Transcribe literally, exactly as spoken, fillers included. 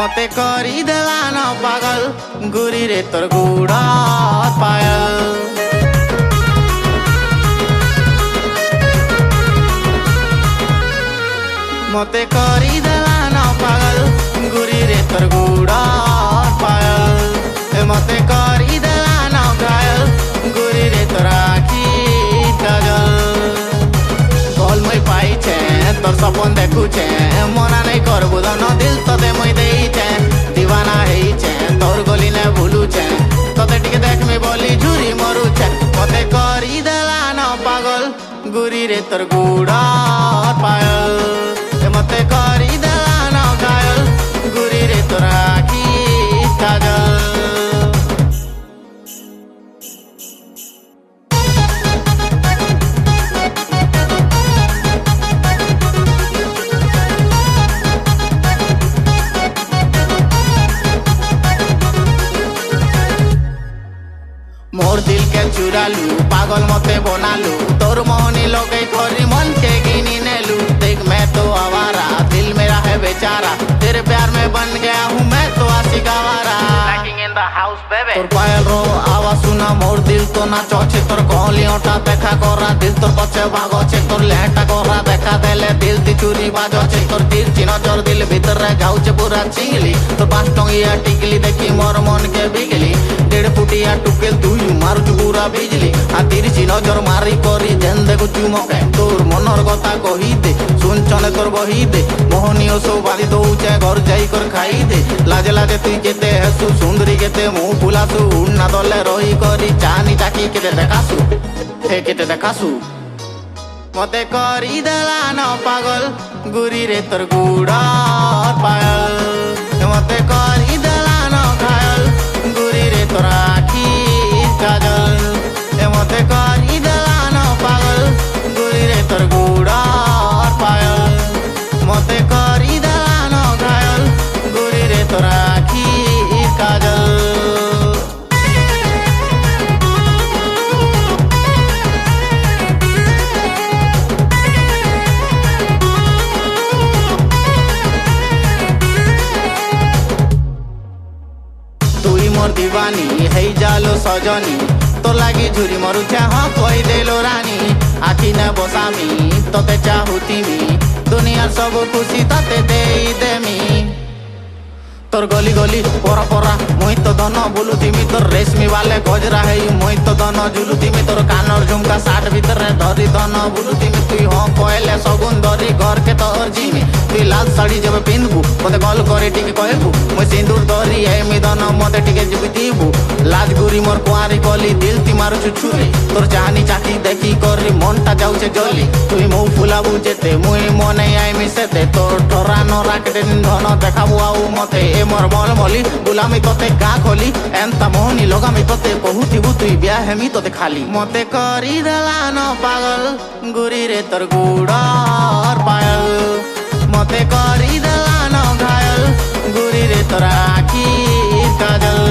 मते करी देला न पागल गुरी रे तोर गुड़ा पायल। मते करी देला न पागल गुरी रे तोर गुड़ा पायल। मते करी देला न घायल गुरी रे तोर आखी काजल। कल मुई पाइछे तोर सपन देखुछे मना नहीं करबु धन दिल तते मुई देइछे दीवाना हेइछे तोर गली ने भूलुछे तते टिके देखमी बोली झुरी मरुछे। मते करी देला न पागल गुरी रे तोर गुड़ा पायल। मते करी देला न घायल गुरी रे तोर आखी काजल। मोर दिल के चुरालू पागल मते बनालू तोर मोहनी लोगे खोरी मन के गिनी नेलू। देख मैं तो आवारा दिल मेरा है बेचारा तेरे प्यार में बन गया हूँ मैं तो आशिक आवारा। तोर पायल रो आवाज सुना मोर दिल तो ना चौचे तोर कहली ओटा देखा करा दिल तोर पछे भागछे तोर लेटा करा देखा देले दिल ती चुरी बाजछे तोर दिल चिन चोर दिल भीतर रे गाउचे पूरा चिंगली। तोर पांच टंगिया टिकली देखी मोर मन के बिगली डेढ़ फुटिया टुकेल तुई मारुचु पूरा बिजली। आ तिरछी नजर मारी करी जेन देखु चुमके तोर मनर कथा कही दे सुनचने तोर बही दे मोहनी ओसो बादी दौचे घर जाई कर खाई दे। लाजे लाजे तुई केते हेसु सुंदरी केते मुँह फुलासु उन्ना दले रही करी चानी चाकी केते देखासु हे केते देखासु। मते करी देला न पागल गुरी रे तोर गुड़ा पायल। मते करी देला न घायल गुरी रे तोर आखी काजल। मते करी देला न पागल गुरी रे तोर गुड़ा पायल। मते करी देला न घायल गुरी रे तोर आखी काजल। तुई मोर दीवानी हेई जालो सजनी तो लागी झुरी मरुछे हाँ कही देलो रानी। आखी ने बसामी तोते चाहुतीमी दुनियार सब खुशी तते देई देमी। तोर गली गली परा परा मुई तो धन बुलुथिमी तोर रेशमी वाले गजरा है मुई तो धन झुलुथिमी तोर कानर झुमका साठ भीतर धरी धन बुलुथिमी। तुई हाँ कहले सगुन धरी घर के तोर जिमी तुई लाल साड़ी जब पिंधबू मते कल करे टिके कहबू मुई सिंदूर धरी एमी धन मते टिके जिबी दीबू। लाज गुरी मोर कुआरी कली दिल ती मारुछु छुरी तोर चाहनी चाकी देखी करी मनटा जाउछे जली। तुई मुँह फुलाबू जेते मुई मने आइमी सेते तोर ठरा न राखते धन देखाबू आउ मते ए मोर मल मली गुलामी तोते गा खोली एंता मोहनी लगामी तोते बहुथिबू तुई ब्याह हेमी तोते खाली। मते करी देला न पागल गुरी रे तोर गुड़ा पायल। मते करी देला न घायल गुरी रे तोर आखी काजल।